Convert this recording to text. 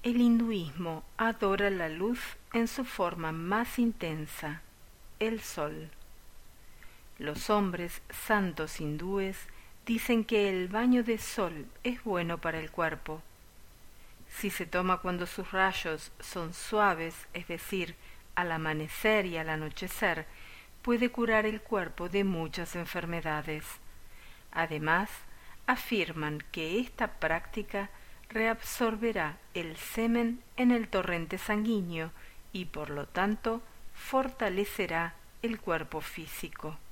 El hinduismo adora la luz en su forma más intensa, el sol. Los hombres santos hindúes dicen que el baño de sol es bueno para el cuerpo. Si se toma cuando sus rayos son suaves, es decir, al amanecer y al anochecer, puede curar el cuerpo de muchas enfermedades. Además, afirman que esta práctica reabsorberá el semen en el torrente sanguíneo y por lo tanto fortalecerá el cuerpo físico.